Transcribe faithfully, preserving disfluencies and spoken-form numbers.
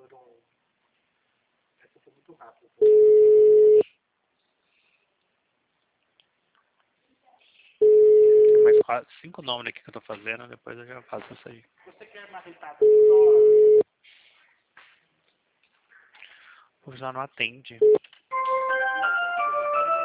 foram... Essa foi muito rápida. Tem mais quatro, cinco nomes aqui que eu tô fazendo, depois eu já faço isso aí. Você quer marretada só? O já não atende.